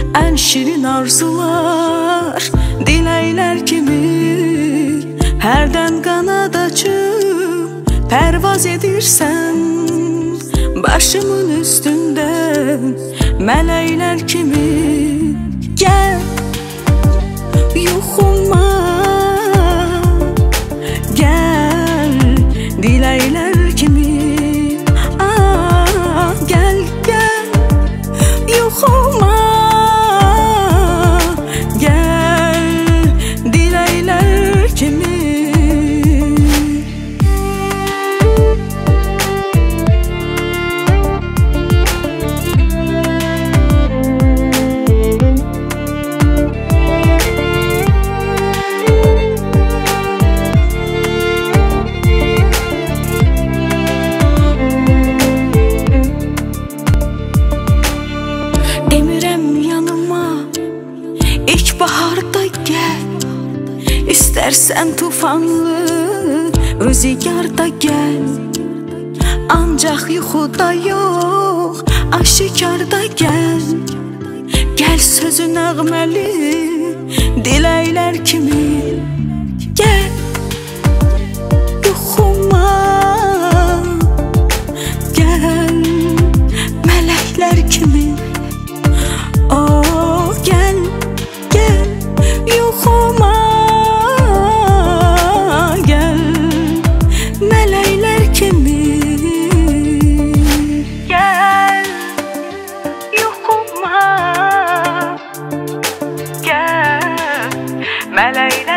ən şirin arzular, diləklər kimi hərdən qanad açıb pərvaz edirsən. Başımın üstündə mələklər kimi gəl yuxuma, gəl diləklər kimi, gəl gəl yuxuma, gəl diləklər kimi. İlkbaharda gəl, istərsən tufanlı rüzgarda gəl. Ancaq yuxuda yox, aşikarda gəl. Gəl sözü nəğməli, diləklər kimi, gəl yuxuma, gəl mələklər kimi. Gəl yuxuma, gəl mələklər kimi, gəl yuxuma, gəl mələklər